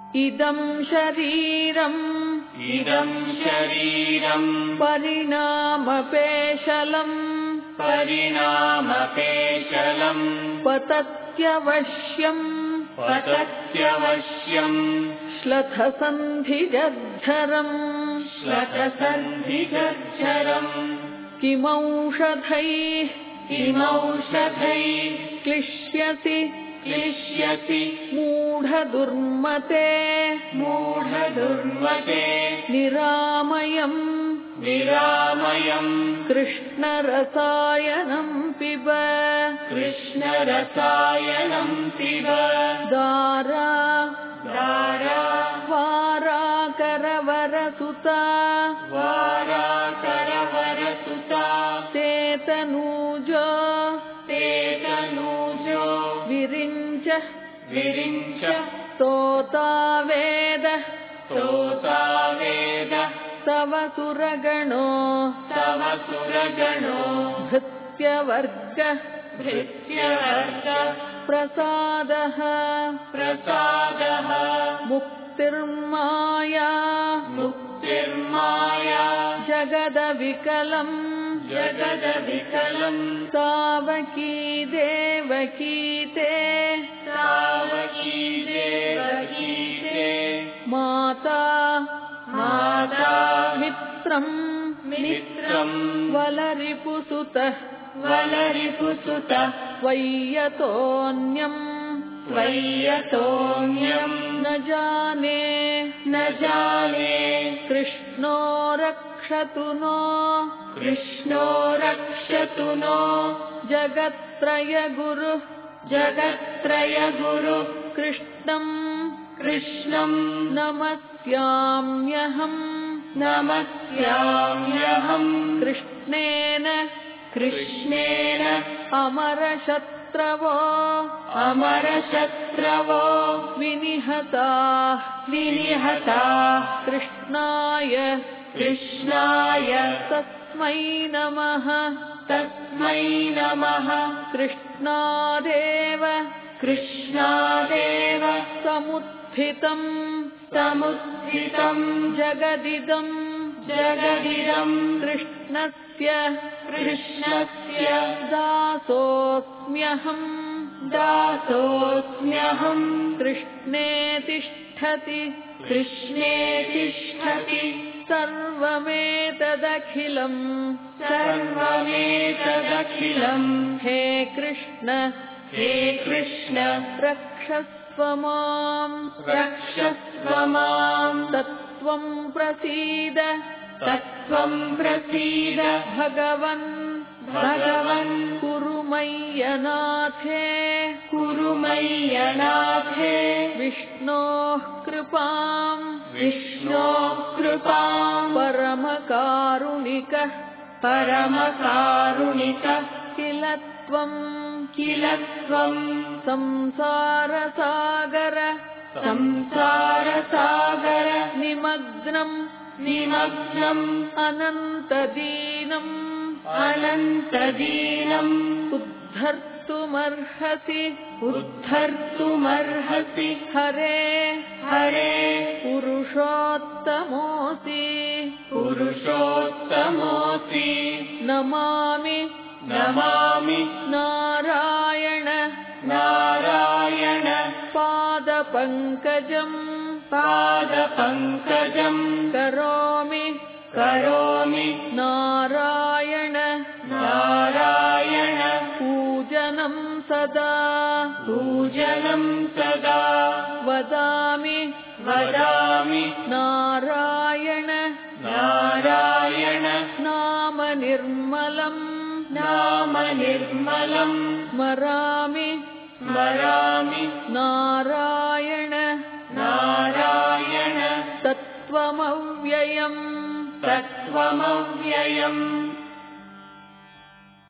इदं शरीरम् परिणामपेशलम् पतत्यवश्यम् श्लथसन्धिजर्झरम् किमौषधैः क्लिश्यसि मूढदुर्मते निरामयम् कृष्णरसायनं पिब दारा वाराकरवरसुता तेतनूजो विरिञ्च स्तोतावेद तव सुरगणो भृत्यवर्ग प्रसादः मुक्तिर्माया जगदविकलम् तावकी देवकीते माता मित्रम् वलरिपुसुतः वैयतोऽन्यम् न जाने कृष्णो रक्षतु नो जगत्त्रय कृष्णम् नमस्याम्यहम् कृष्णेन अमरशत्रवो विनिहताः कृष्णाय तस्मै नमः कृष्णादेव समुत्थितम् जगदिदम् कृष्णस्य दासोऽस्म्यहम् कृष्णे तिष्ठति सर्वमेतदखिलम् हे कृष्ण रक्षस्व माम् तत्त्वं प्रसीद भगवन् कुरु मय्यनाथे विष्णोः कृपाम् परमकारुणिकः किल त्वम् संसारसागर निमग्नम् अनन्तदीनम् उद्धर्तुमर्हसि हरे पुरुषोत्तमोऽसि नमामि नारायण पादपङ्कजम् करोमि नारायण पूजनं सदा वदामि नारायण नाम निर्मलम् स्मरामि नारायण तत्त्वमव्ययम्